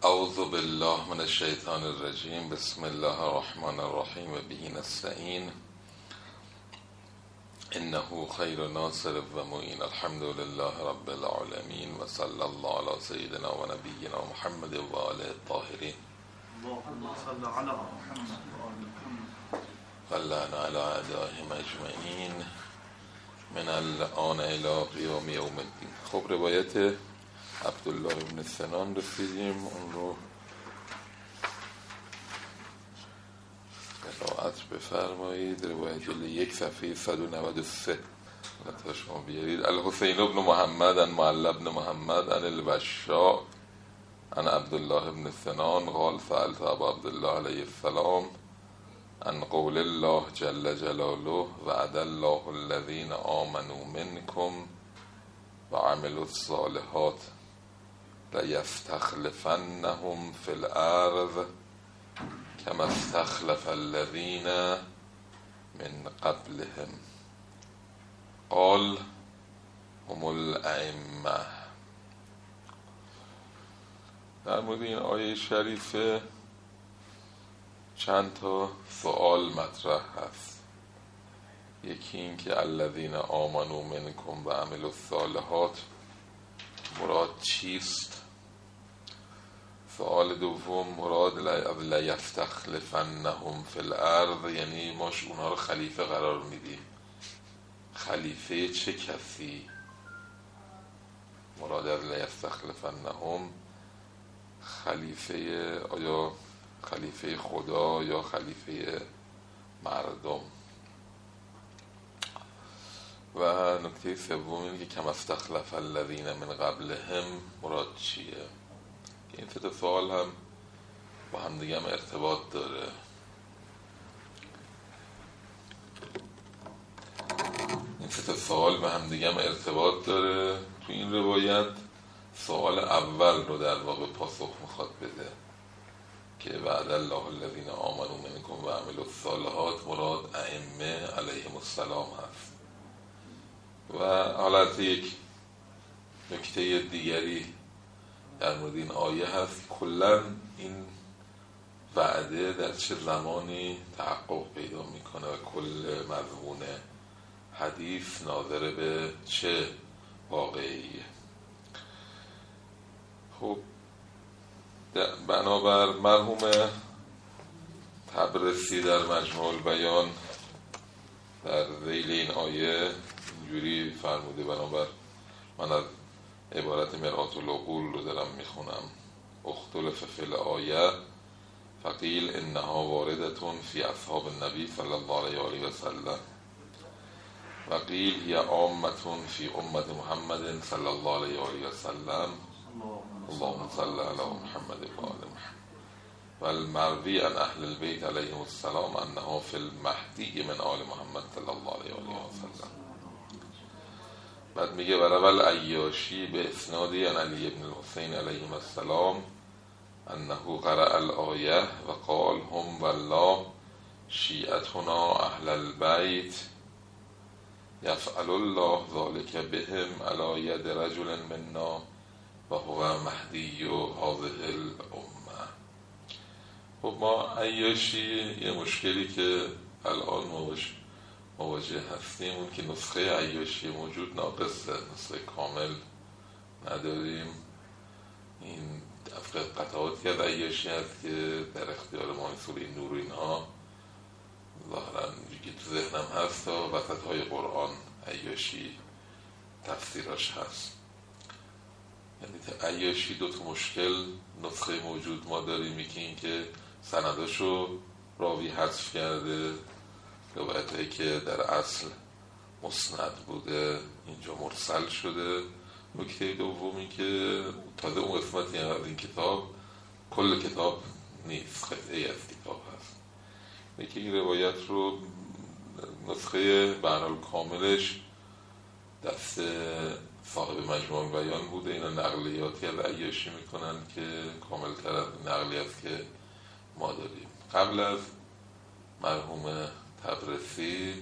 اعوذ بالله من الشیطان الرجیم. بسم الله الرحمن الرحیم و به نستعین. انه خیر ناصر و معین. الحمد لله رب العالمین و صلی الله علی سیدنا و نبینا محمد و آله الطاهرین. اللهم صل علی محمد و آل محمد ولعن علی اعدائهم اجمعین من الان الی قیام یوم الدین. خب روایت عبدالله بن سنان رسیدیم، اون رو قرائت بفرمایید. روایت یک صفحه 193 تا شما بیارید. الحسین ابن محمد عن معل بن محمد عن الوشاء عن عبدالله بن سنان قال سألت ابا عبدالله علیه السلام عن قول الله جل جلاله وعد الله الذین آمنوا منکم و عملوا الصالحات لیستخلفنهم فی الارض کما استخلف الذین من قبلهم قال هم الائمه. در مورد این آیه شریفه چند تا سوال مطرح هست. یکی این که الذین آمنوا منکم و عملوا الصالحات مراد چیست؟ سوال دوم مراد لیستخلفنهم فی الارض، یعنی ما اونها رو خلیفه قرار میدیم. خلیفه چه کسی؟ مراد از لیستخلفنهم خلیفه، آیا خلیفه خدا یا خلیفه مردم؟ و نکته سوم اینه که کما استخلف الذین من قبلهم مراد چیه؟ این سه تا سوال هم با هم دیگه هم ارتباط داره. تو این روایت سوال اول رو در واقع پاسخ میخواد بده که وعد الله الذین آمنوا منکم و عملوا الصالحات مراد ائمه علیهم السلام هست. و حالت یک نکته دیگری در مورد این آیه هست، کلا این وعده در چه زمانی تحقق پیدا میکنه و کل مضمون حدیث ناظر به چه واقعیه. خب بنابر مرحوم تبرسی در مجموع البیان در ذیل این آیه اینجوری فرموده، بنابر من از عبارت مرآت العقول رو دارم میخونم. اختلف فی الآیه فقیل انها واردتون فی اصحاب النبی صلی الله علیه و آله و سلم و قیل هی عامتون فی امت محمد صلی الله علیه و آله و سلم اللهم صل علی محمد و آل محمد و المروی عن اهل البیت علیهم السلام انها فی المهدی من آل محمد صلی الله علیه و آله و سلم. بعد میگه ورول عیاشی به اسنادی عن علی ابن الحسین علیهم السلام انه قرأ الآیه و قال هم والله شیعتنا اهل البیت یفعل الله ذلك بهم علی ید رجل منا و هو مهدی و هذه الامه. خب ما عیاشی یه مشکلی که الان مواجه هستیم اون که نسخه عیاشی موجود ناقصه، نسخه کامل نداریم. این قطعاتی از عیاشی هست که در اختیار ما سوره نور اینها ظاهرا که تو ذهنم هست و وسط های قرآن عیاشی تفسیراش هست. یعنی عیاشی دو تا مشکل نسخه موجود ما داریم، یکی این که سنداشو راوی حذف کرده، روایتایی که در اصل مسند بوده اینجا مرسل شده. نکته دومی که تازه اون قسمتی از این کتاب کل کتاب نیست، قطعی از کتاب هست. یکی این روایت رو نسخه بهرحال کاملش دست صاحب مجموع بیان بوده، اینا نقلیاتی از عیاشی میکنن که کاملتر از نقلی است که ما داریم. قبل از مرحوم تبرسی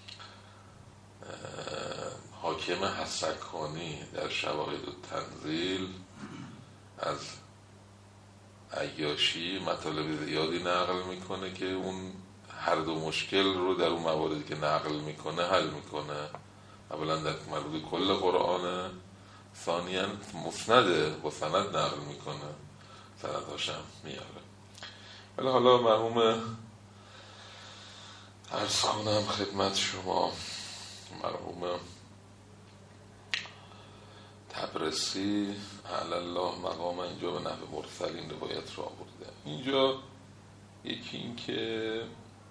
حاکم حسن. ، شواهد التنزیل از عیاشی مطالب زیادی نقل میکنه که اون هر دو مشکل رو در اون مواردی که نقل میکنه حل میکنه. اولا در مربوط کل قرآنه، ثانیاً مسنده، با سند نقل میکنه، سندهاشم میاره. ولی حالا مرحوم عرض کنم خدمت شما، مرحوم تبرسی اعلی الله مقام اینجا به نحو مرسل این روایت رو آورده. اینجا یکی این که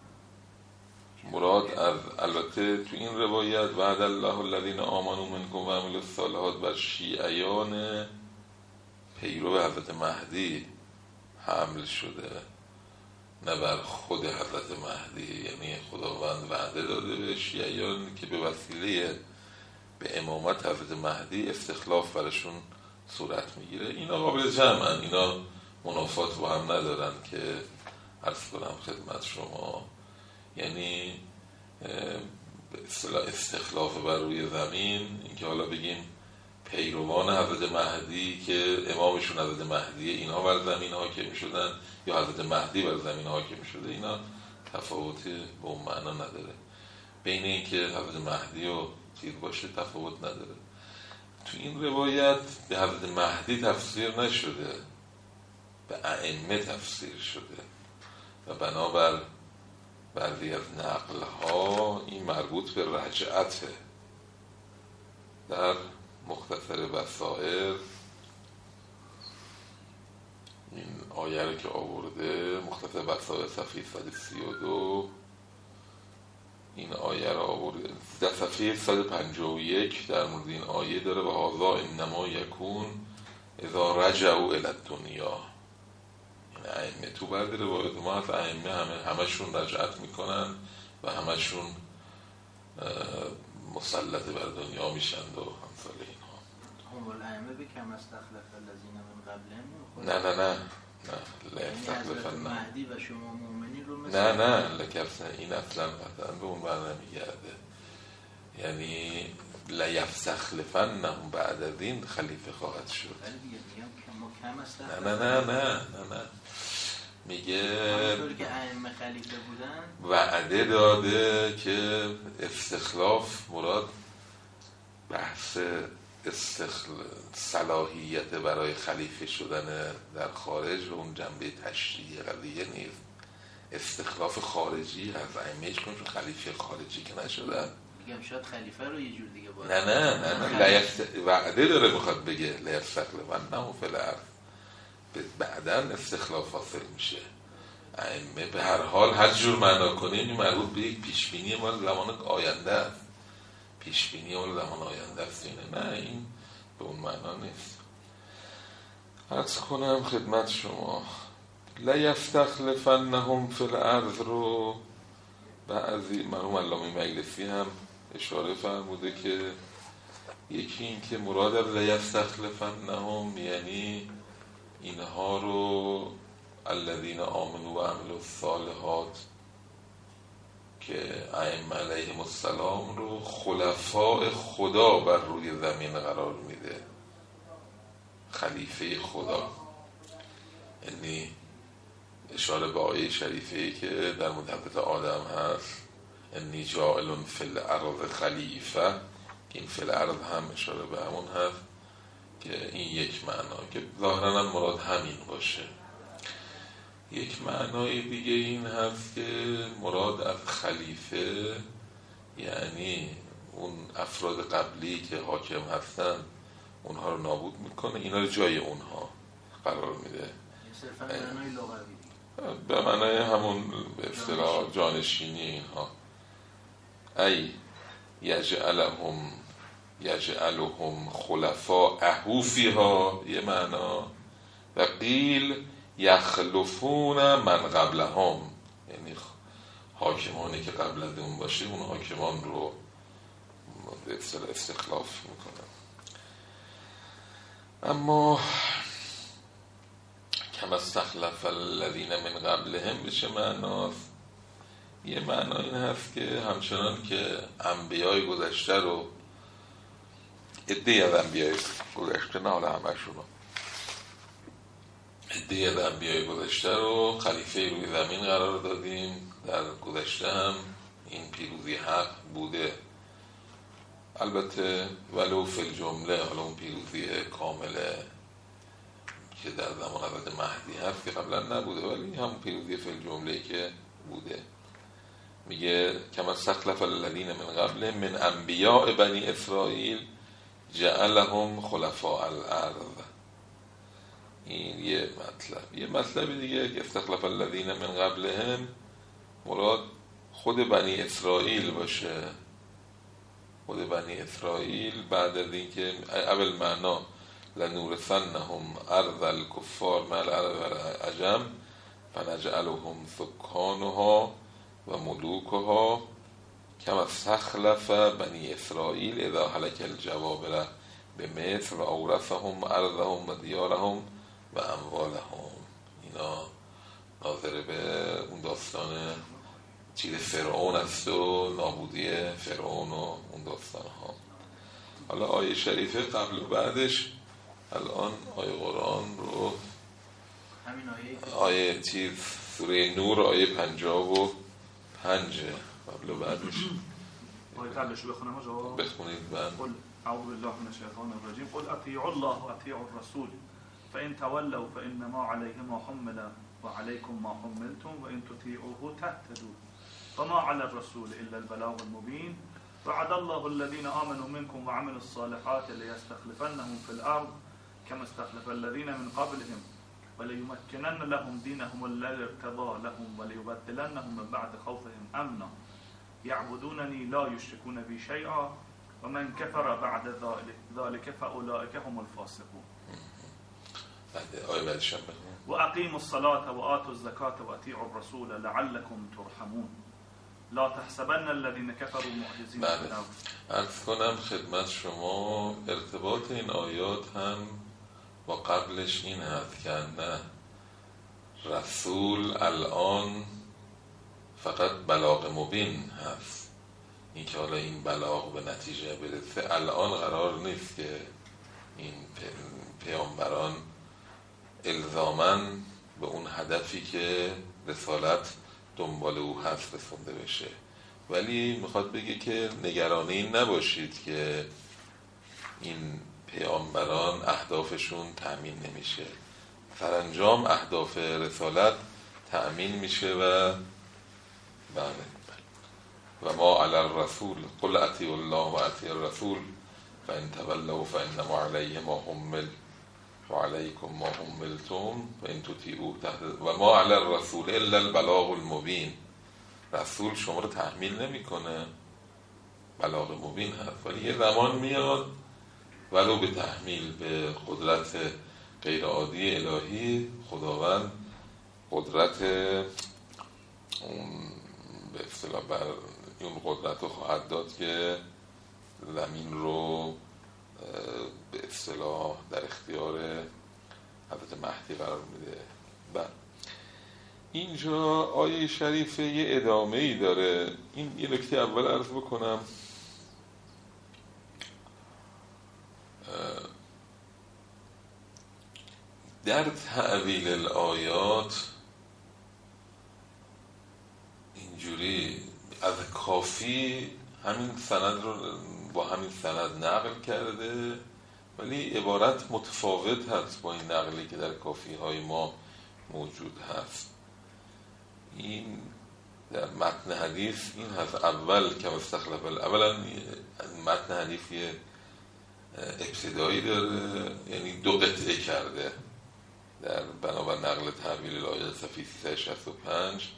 مراد از البته تو این روایت وعد الله الذین آمنوا منکم و عملوا الصالحات بر شیعیان پیرو حضرت مهدی حمل شده، نه بر خود حضرت مهدی. یعنی خداوند وعده داده به شیعیان که به وسیله به امامت حضرت مهدی استخلاف برشون صورت میگیره. اینا قابل جمعن، اینا منافات با هم ندارن که عرض کنم خدمت شما. یعنی به اصطلاح استخلاف بر روی زمین، اینکه حالا بگیم پیروان حضرت مهدی که امامشون حضرت مهدی اینها بر زمین حاکم شدن یا حضرت مهدی بر زمین حاکم شده، اینا تفاوتی به اون معنا نداره. بین این که حضرت مهدی و چیز باشه تفاوت نداره. تو این روایت به حضرت مهدی تفسیر نشده، به ائمه تفسیر شده و بنابر بعضی از نقل‌ها این مربوط به رجعته. در مختصر بصائر این آیه رو که آورده، مختصر بصائر صفحه 132 این آیه رو آورده. در صفحه 151 در مورد این آیه داره و هذا انما یکون اذا رجعوا الی الدنیا. این ائمه تو بعد روایت ما از ائمه همشون رجعت میکنن و همشون مسلط بر دنیا میشن و همثال اینها. هم الائمه به کم استخلف الذین من قبلهم. نه لستخلفن مهدی و شما مؤمنین رو مثل نه لکفن، این اصلا قطعا به اون معنی نمیگرده. یعنی لیستخلفنهم بعد از این خلیفه خواهد شد. ولی دیگه میگم کم استخلف. نه میگه همونطوری که ائمه خلیفه بودن وعده داده که استخلاف مراد بحث صلاحیت برای خلیفه شدن در خارج و اون جنبه تشریعی قضیه نیست. استخلاف خارجی هست. ائمه‌اش کنون خلیفه خارجی که نشدن. میگم شاید خلیفه رو یه جور دیگه باید نه وعده داره بخواد بگه لیستخلفنهم فی الارض، بعداً استخلاف حاصل میشه. ائمه به هر حال هر جور معنا کنیم این مربوط به یک پیشبینی مال زمان آینده است. پیشبینی مال زمان آینده است. نه این به اون معنا نیست. عرض کنم خدمت شما لیستخلفنهم فی الارض رو بعضی مرحوم علامه مجلسی هم اشاره فرموده که یکی این که مراد از لیستخلفنهم یعنی اینها رو الذین آمنوا و عملوا الصالحات که ائمه علیهم السلام رو خلفاء خدا بر روی زمین قرار میده، خلیفه خدا. یعنی اشاره به آیه شریفه‌ای که در مورد حضرت آدم هست انی جاعل فی الارض خلیفه، که این فی الارض هم اشاره به همون هست که این یک معنا که ظاهراً مراد همین باشه. یک معنای دیگه این هست که مراد از خلیفه یعنی اون افراد قبلی که حاکم هستن اونها رو نابود میکنه، اینا رو جای اونها قرار میده. صرفاً معنای لغوی به معنای همون به اصطلاح جانشینی اینها. ای یجعلهم خلفاء فیها یه معنا و قیل یخلفون من قبلهم، یعنی حاکمانی که قبل از اون باشه اون حاکمان رو به اصطلاح استخلاف میکنن. اما کما استخلف الذین من قبلهم بشه معناست. یه معنا این هست که همچنان که انبیای گذشته رو عده‌ای از انبیای گذشته، نه حالا همشون، عده از انبیای گذشته رو خلیفه روی زمین قرار دادیم. در گذشته هم این پیروزی حق بوده، البته ولو فی الجمله، حالا اون پیروزی کامله که در زمان حضرت مهدی هست که قبلا نبوده، ولی همون پیروزی فی الجمله که بوده. میگه کما استخلف الذین من قبل من انبیاء بنی اسرائیل جعلهم خلفاء الارض. این یه مطلب دیگه که استخلف الذین من قبلهم مراد خود بنی اسرائیل باشه. خود بنی اسرائیل بعد از اینکه اول معنا لنورثنهم ارض الکفار مع العرب والعجم فنجعلهم سکانها و ملوکها کما استخلف بنی اسرائیل اذا هلك الجبابرة بمصر و اورثهم ارضهم و دیارهم و اموالهم. اینا ناظر به اون داستان چیز فرعون است و نابودی فرعون و اون داستان ها. حالا آیه شریفه قبل و بعدش الان آیه قرآن رو همین آیه چیز سوره نور آیه 55 قبل و بعدش آیه قبلش رو بخونم آجا؟ بخونید. قل اعوذ بالله من الشیطان الرجیم قل اطیعوا الله و اطیعوا الرسول فإن تولوا فإنما عليه ما حمل وعليكم ما حملتم وإن تطيعوه تهتدوا وما على الرسول إلا البلاغ المبين وعد الله الذين آمنوا منكم وعملوا الصالحات ليستخلفنهم في الأرض كما استخلف الذين من قبلهم وليمكنن لهم دينهم الذي ارتضى لهم وليبدلنهم من بعد خوفهم أمنا يعبدونني لا يشركون بي شيئا ومن كفر بعد ذلك فأولئك هم الفاسقون. وأقيموا الصلاة وآتوا الزكاة وأطيعوا الرسول لعلكم ترحمون لا تحسبن الذين كفروا معجزين في الأرض. عرض کنم خدمت شما ارتباط این آیات هم با قبلش این هست که نه رسول الان فقط بلاغ مبین هست، این که حالا این بلاغ به نتیجه برسه الان قرار نیست که این پیامبران الزاماً به اون هدفی که رسالت دنبال او هست رسونده بشه. ولی میخواد بگه که نگران این نباشید که این پیامبران اهدافشون تأمین نمیشه، سرانجام اهداف رسالت تأمین میشه و ما علی الرسول قل اطیعوا الله و اطیعوا الرسول فإن تولوا فإنما علیه ما حمل و علیکم ما حملتم و این تطیعوه و ما علی الرسول الا البلاغ المبین. رسول شما رو تحمیل نمیکنه، بلاغ مبین هست، ولی یه زمان میاد ولو به تحمیل به قدرت غیر عادی الهی خداوند قدرت اون به اصطلاح بر اون قدرت رو خواهد داد که زمین رو به اصطلاح در اختیار حضرت مهدی قرار میده. اینجا آیه شریفه یه ادامه ای داره. این یه نکته اول عرض بکنم، در تعویل الآیات اینجوری از کافی همین سند رو با همین سند نقل کرده، ولی عبارت متفاوت هست با این نقلی که در کافی های ما موجود هست. این در متن حدیث این هست اول که مستخلف اولا متن حدیث یه ابتدایی داره، یعنی 2 قطعه کرده در بنابر نقل تعویل الآیات صفحه 365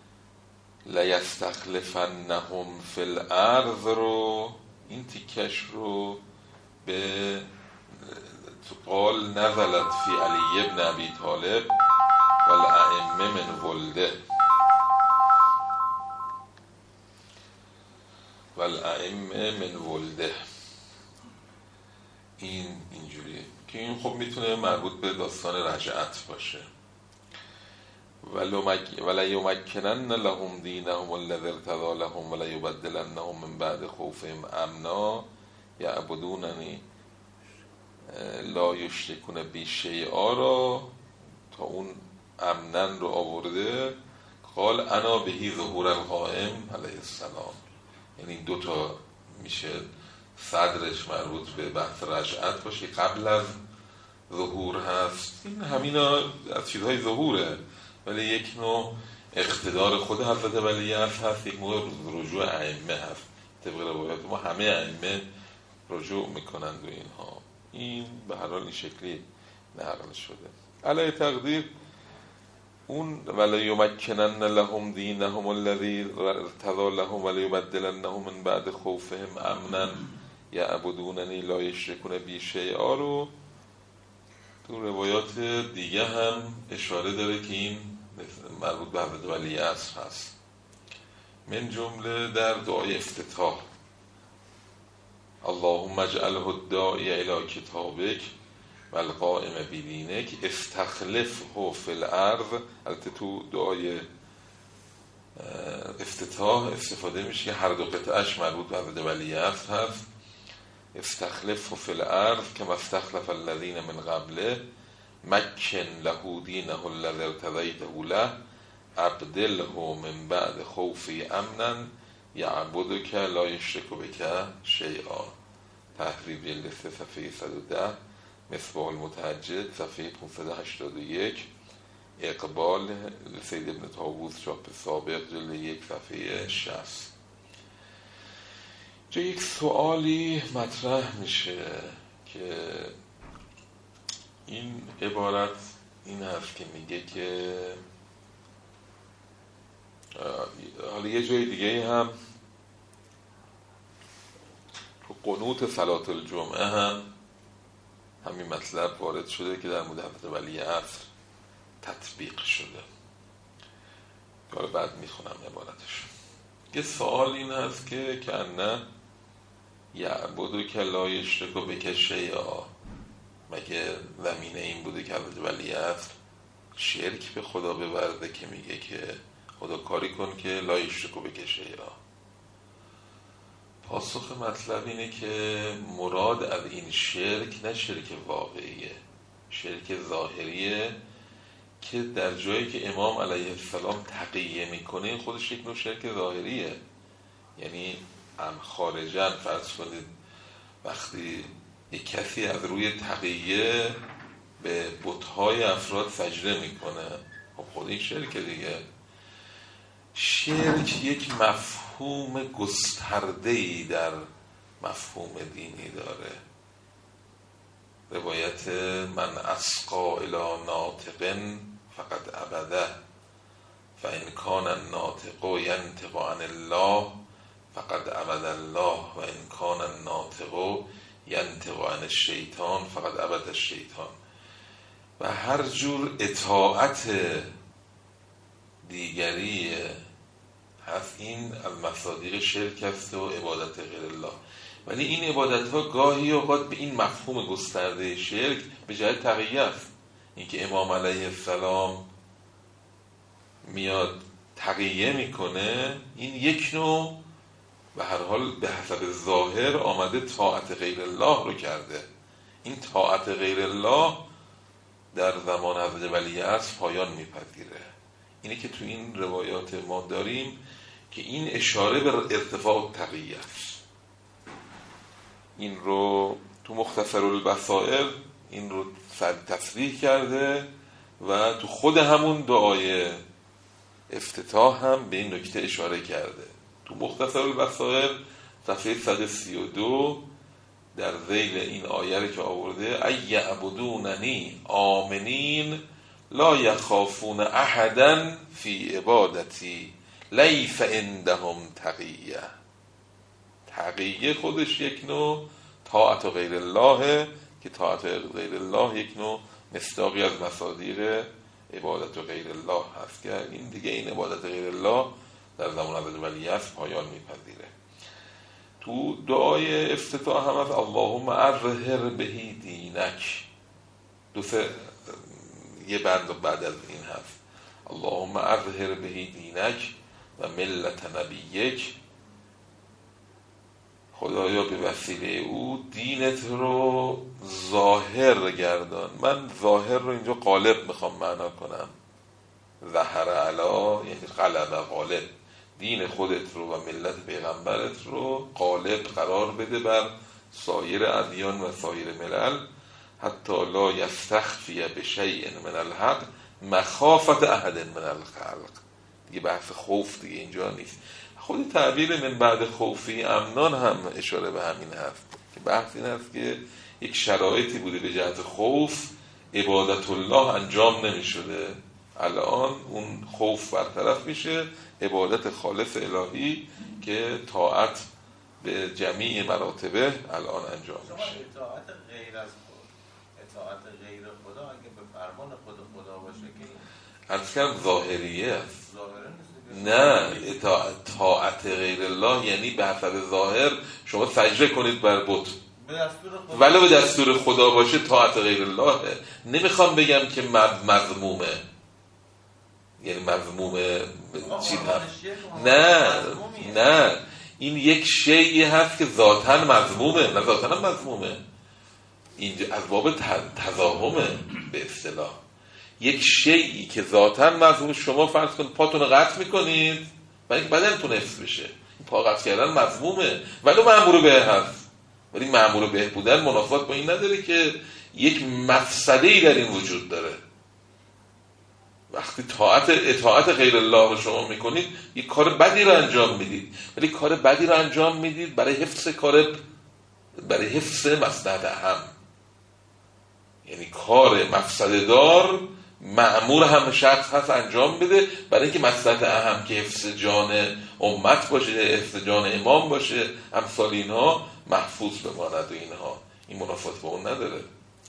لیستخلفنهم فی الارض رو این تیکش رو به قال نزلت فی علی ابن ابی طالب والائمه من ولده والائمه من ولده، این اینجوریه که این خب میتونه مربوط به داستان رجعت باشه. ولا یمکنن لهم دینهم الذی ارتضی لهم ولا یبدلنهم من بعد خوفهم امنا یعبدوننی لا یشرکون بی شیئا را تا اون امنن رو آورده، قال انا بهی ظهور القائم علیه السلام، یعنی دوتا میشه صدرش مربوط به بحث رجعت باشه، قبل از ظهور هست، این همینا از چیزهای ظهوره، ولی یک نوع اقتدار خود حضرت ولیعصر هست، یک نوع رجوع ائمه هست. طبق روایات ما همه ائمه رجوع میکنند و اینها، این به هر حال این شکلی نقل شده. علی تقدیر اون ولا یمکنن لهم دینهم الذی ارتضی لهم ولا یبدلنهم من بعد خوفهم امنا یعبدوننی لا یشرکون بی شیئا رو تو روایات دیگه هم اشاره داره که این مربوط به حضرت ولیعصر هست. من جمله در دعای افتتاح اللهم اجعله الداعی الی کتابک و القائم بدینک استخلفه فی الارض. البته تو دعای افتتاح استفاده میشه که هر دو قطعش مربوط به حضرت ولیعصر هست. استخلفه فی الارض کما استخلف الذین من قبله مکن له دینه الذی ارتضیته له ابدله من بعد خوفی امنا یعبدک لا یشرک بک شیئا. تحریر جلد 3 صفحه 110، مصباح المتهجد صفحه 581، اقبال سید ابن طاووس چاپ سابق جلد 1 صفحه 60. جا یک سوالی مطرح میشه که این عبارت این هست که میگه که حالا یه جای دیگه هم تو قنوت صلاة الجمعه هم همین مطلب وارد شده که در مورد حضرت ولیعصر تطبیق شده. حالا بعد میخونم عبارتش. یه سوال این هست که نه یعبدک لا یشرک بک شیئا، مگه زمینه این بوده که حضرت ولیعصر شرک به خدا بورده که میگه که خدا کاری کن که لا یشرک بک شیئا؟ پاسخ مطلب اینه که مراد از این شرک نه شرک واقعیه، شرک ظاهریه که در جایی که امام علیه السلام تقیه میکنه خودش یک نوع شرک ظاهریه. یعنی خارجاً فرض کنید وقتی یک کسی از روی تقیه به بت‌های افراد سجده میکنه، خب خود این شرک دیگه. شرک یک مفهوم گسترده‌ای در مفهوم دینی داره. روایت من اسقا الی ناطق فقط عبده فان کان الناطق ینطق عن الله فقط عبد الله و ان کان الناطق ینطق عن الشیطان فقط عبد الشیطان. و هر جور اطاعت دیگری هست این از مصادیق شرک است و عبادت غیر الله. ولی این عبادت ها گاهی اوقات به این مفهوم گسترده شرک به جای تقیه است. اینکه امام علیه السلام میاد تقیه میکنه، این یک نوع به هر حال به حسب ظاهر آمده طاعت غیر الله رو کرده. این طاعت غیر الله در زمان حضرت ولیعصر پایان میپذیره. اینه که تو این روایات ما داریم که این اشاره به ارتفاع تقیه است. این رو تو مختصر البصائر این رو تصریح کرده و تو خود همون دعای افتتاح هم به این نکته اشاره کرده. تو مختصر البصائر صفحه 132 در ذیل این آیه که آورده ای یعبدوننی آمنین لا یخافون احدا فی عبادتی لیس عندهم تقیه. تقیه خودش یک نوع طاعت غیر الله که طاعت غیر الله یک نوع مصداقی از مصادیق عبادت غیر الله هست که این دیگه این عبادت غیر الله در زمان حضرت ولیعصر پایان میپذیره. تو دعای افتتاح هم از اللهم اظهر بهی دینک، یه بند بعد از این هست اللهم اظهر بهی دینک و ملت نبیک خدایا به وسیله او دینت رو ظاهر گردان. من ظاهر رو اینجا غالب میخوام معنا کنم. ظهر علا یعنی غلب، غالب. دین خودت رو و ملت پیغمبرت رو غالب قرار بده بر سایر ادیان و سایر ملل، حتی لا یستخفی بشیء من الحق مخافت احد من الخلق. دیگه بحث خوف دیگه اینجا نیست. خود تعبیر من بعد خوفی امنان هم اشاره به همین هست که بحث این هست که یک شرایطی بوده به جهت خوف عبادت الله انجام نمی شده، الان اون خوف برطرف میشه، عبادت خالص الهی که طاعت به جمیع مراتبه الان انجام میشه. اطاعت غیر از خود، اطاعت غیر خدا اگه به فرمان خدا باشه که عرض کردم ظاهریه است، ظاهره نیست. نه طاعت غیر الله یعنی به حسب ظاهر شما سجده کنید بر بت، ولو به دستور خدا باشه طاعت غیر الله. نمیخوام بگم که مذمومه، یعنی مذمومه چیز هست، نه این یک شیئی هست که ذاتاً مذمومه، نه ذاتاً هم مذمومه، اینجا از باب تضاهمه به اصطلاح. یک شیئی که ذاتاً مذمومه، شما فرض کن پاتون رو قطع میکنید برای اینکه بدنتون حفظ بشه، این پا قطع کردن مذمومه ولو مأمور به هست، ولی مأمور به بودن منافات با این نداره که یک مفسده‌ای در این وجود داره. وقتی اطاعت غیر الله رو شما میکنید یک کار بدی رو انجام میدید، ولی کار بدی رو انجام میدید برای حفظ مصلحت اهم. یعنی کار مفسده دار مأمور هم شخص هست انجام بده برای اینکه مصلحت اهم که حفظ جان امت باشه، حفظ جان امام باشه، امثال اینها محفوظ بماند و اینها، این منافات با اون نداره.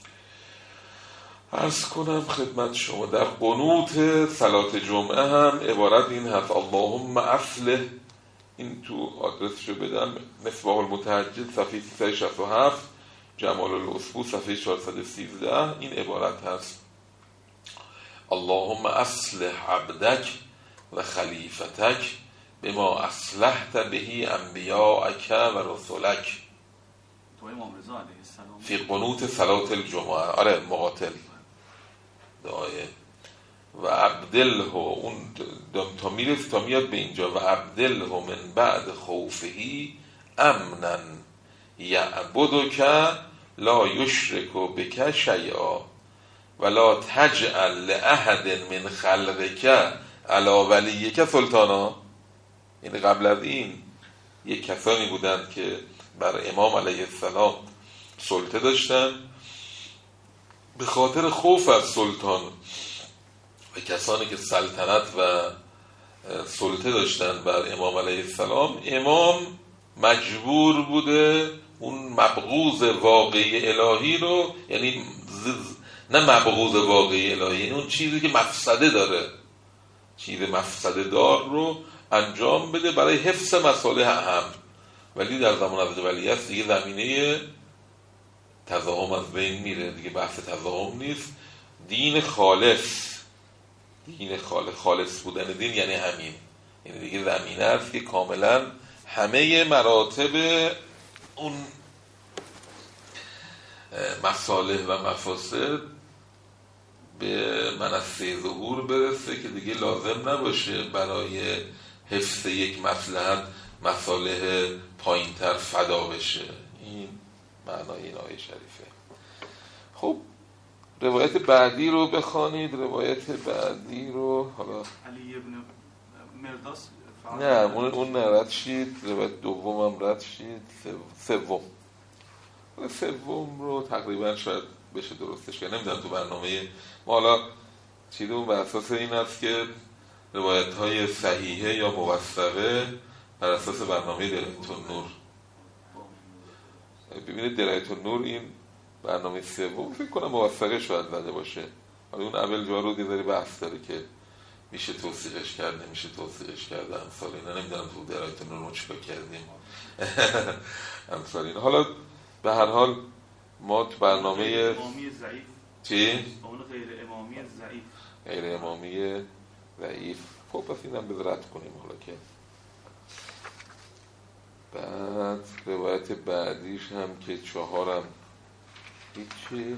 عرض کنم خدمت شما در قنوت صلات جمعه هم عبارت این هست اللهم اصلح، این تو آدرسشو بدم، مصباح المتهجد صفحه 367، جمال الاسبوع صفحه 413، این عبارت هست اللهم اصلح عبدک و خلیفتک بما اصلحت بهی انبیاءک و رسولک فی قنوت صلات الجمعه. آره مقاتل دعایه و عبدله، اون تا میرس تا میاد به اینجا و عبدله من بعد خوفهی امنا یعبدک لا یشرک بک شیئا ولا تجعل لاحد من خلقک علی ولیک سلطانا. یعنی قبل از این یک کسانی بودند که بر امام علیه السلام سلطه داشتن، به خاطر خوف از سلطان و کسانی که سلطنت و سلطه داشتن بر امام علیه السلام، امام مجبور بوده اون مبغوض واقعی الهی رو، یعنی نه مبغوض واقعی الهی، یعنی اون چیزی که مفسده داره، چیز مفسده دار رو انجام بده برای حفظ مصالح اهم. ولی در زمان حضرت ولی است دیگه زمینه تضاهم از بین میره، دیگه بحث تضاهم نیست. دین خالص بودن دین یعنی همین، یعنی دیگه زمینه است که کاملا همه مراتب اون مصالح و مفاسد به منصه ظهور برسه که دیگه لازم نباشه برای حفظ یک مصلحت مصالح پایین‌تر فدا بشه. این معنای این آیه شریفه. خب روایت بعدی رو بخوانید. روایت بعدی رو حالا علی ابن مرداس نه اون رد شید، روایت دوم هم رد شید، سوم رو تقریبا شاید بشه درستش کرد، نمیدونم تو برنامه ما حالا چیدون بر اساس این است که روایت های صحیحه یا موثقه بر اساس برنامه درایت النور. ببینید درایت النور این برنامه سوم فکر کنم موثقه شاید زده باشه، حالا اون اول جا رو دیداری بحث داره که میشه توثیقش کرد نمیشه توثیقش کرد امثال اینا، نمیدونم تو درایت النور ما چیکار کردیم امثال اینا. حالا به هر حال ما تو برنامه امامی ضعیف چی؟ اون غیر امامی ضعیف، غیر امامی ضعیف. خب پس اینم بذار رد کنیم حالا که بعد روایت بعدیش هم که 4 هیچی،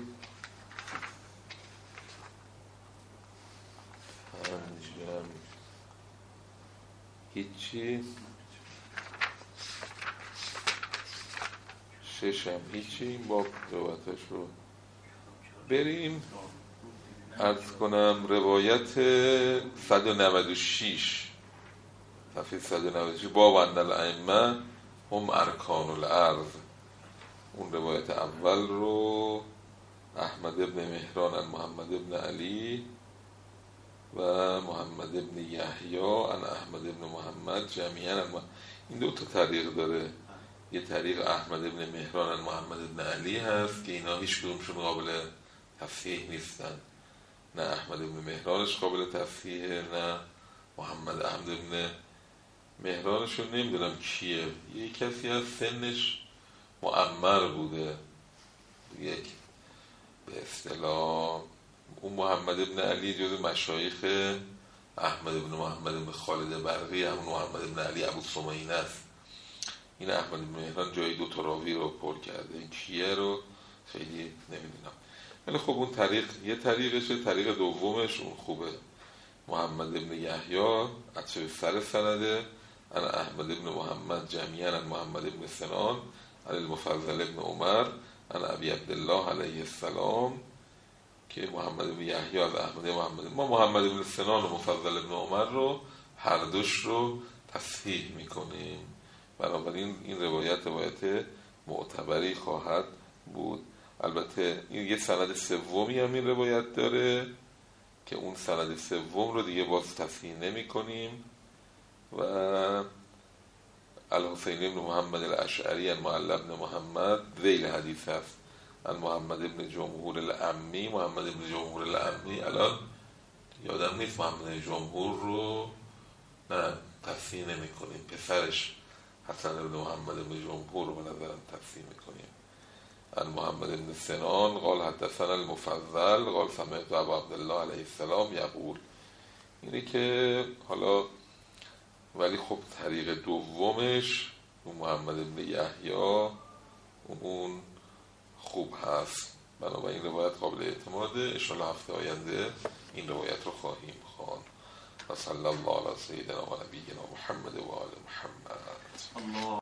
5 هیچی، 6 هیچی. این باب روایتش رو بریم. عرض کنم روایت 196 صفحه 196 باب ان الائمه هم ارکان الارض. اون روایت اول رو احمد ابن مهران عن محمد ابن علی و محمد ابن یحیی عن احمد ابن محمد جمیعا. این 2 طریق داره. یه طریق احمد ابن مهران عن محمد ابن علی هست که اینا هیچ کدومشون قابل تصحیح نیستن، نه احمد ابن مهرانش قابل تصحیح، نه محمد احمد ابن مهرانشون نمیدونم کیه، یه کسی از سنش معمر بوده، یک به اصطلاح اون محمد ابن علی جز مشایخ احمد ابن محمد ابن خالد برقی، همون محمد ابن علی ابو سمینه است. این احمد ابن مهران جایی 2 راوی رو پر کرده، این کیه رو خیلی نمیدونم. ولی خب اون طریق یه طریقشه. طریق دومش اون خوبه، محمد ابن یحیی اطراف سر سنده عن احمد ابن محمد جمیعا عن محمد ابن سنان عن المفضل ابن عمر عن ابی عبدالله علیه السلام، که محمد ابن یحیی از احمد ما محمد ابن سنان و مفضل ابن عمر رو هر دوش رو تصحیح میکنیم. بنابراین این روایت معتبری خواهد بود. البته این یه سند سومی هم این روایت داره که اون سند سوم رو دیگه باز تصحیح نمی کنیم و الحسین ابن محمد الاشعری عن معل ابن محمد ذیل حدیث هست عن محمد ابن جمهور العمی. محمد ابن جمهور العمی الان یادم نیست محمد جمهور رو نه تصحیح نمی کنیم، پسرش حسن ابن محمد ابن جمهور رو به نظرم تصحیح می کنیم. عن محمد ابن سنان قال حدثنا المفضل قال سمعت ابا عبدالله علیه السلام یقول. اینه که حالا ولی خب طریق دومش اون محمد ابن یحیی اون خوب هست، بنابراین روایت قابل اعتماده. انشاءالله هفته آینده این روایت رو خواهیم خواند. و صلی الله علی سیدنا و نبینا محمد و آل محمد.